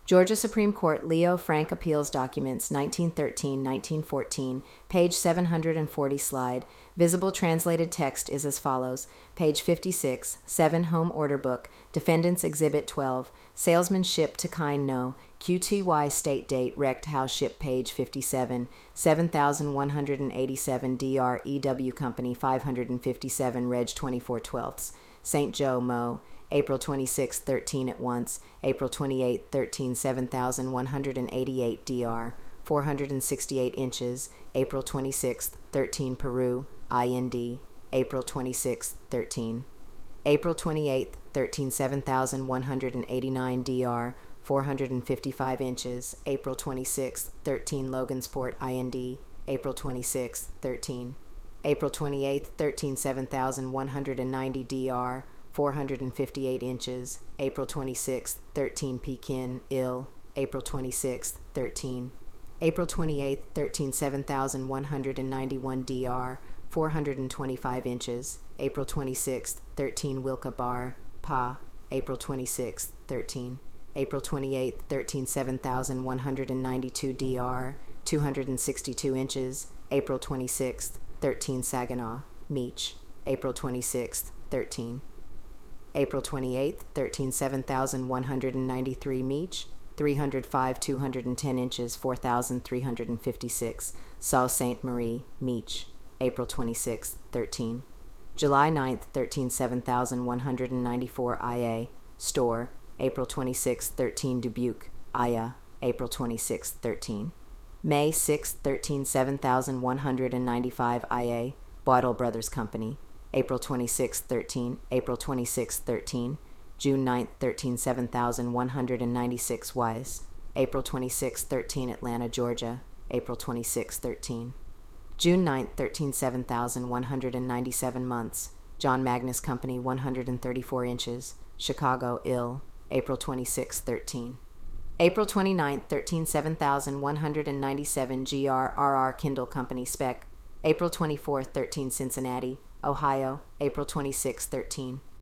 Georgia Supreme Court Leo Frank Appeals Documents 1913-1914, page 740 slide. Visible translated text is as follows. Page 56, 7 Home Order Book, Defendants Exhibit 12, Salesmanship to Kind No, QTY State Date Wrecked House Ship page 57, 7187 DR EW Company 557 Reg 24/12, St. Joe Mo. April 26, 13 at once, April 28, 13, 7188 DR, 468 inches, April 26, 13 Peru, IND, April 26, 13. April 28, 13, 7189 DR, 455 inches, April 26, 13 Logansport, IND, April 26, 13. April 28, 13, 7190 DR, 458 inches, April 26th, 13 Pekin, Ill, April 26th, 13. April 28th, 13, 7191 DR, 425 inches, April 26th, 13 Wilka Bar, Pa, April 26th, 13. April 28th, 13, 7192 DR, 262 inches, April 26th, 13 Saginaw, Meech, April 26th, 13. April 28th, 13, 7193 Meech, 305 210 inches, 4,356, Sault Ste. Marie, Meech, April 26th, 13. July 9th, 13, 7194 IA, Store, April 26th, 13 Dubuque, Aya, April 26th, 13. May 6th, 13, 7195 IA, Bottle Brothers Company, April 26, 13, April 26, 13, June 9, 13, 7196 Wise, April 26, 13, Atlanta, Georgia, April 26, 13. June 9, 13, 7197 Months, John Magnus Company, 134 inches, Chicago, Ill, April 26, 13. April 29, 13, 7197 GRRR Kindle Company Spec, April 24, 13, Cincinnati, Ohio, April 26, 13.